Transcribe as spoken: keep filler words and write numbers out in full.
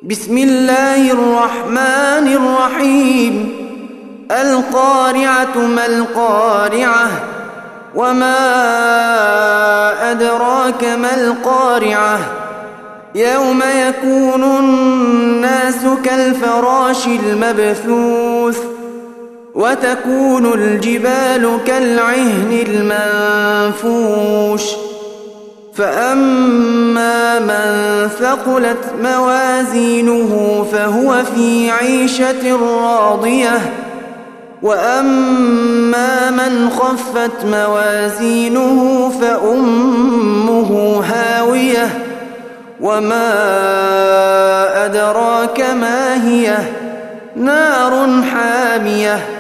بسم الله الرحمن الرحيم. القارعة ما القارعة وما أدراك ما القارعة يوم يكون الناس كالفراش المبثوث وتكون الجبال كالعهن المنفوش فأما من ثقلت موازينه فهو في عيشة راضية وأما من خفت موازينه فأمه هاوية وما أدراك ما هي نار حامية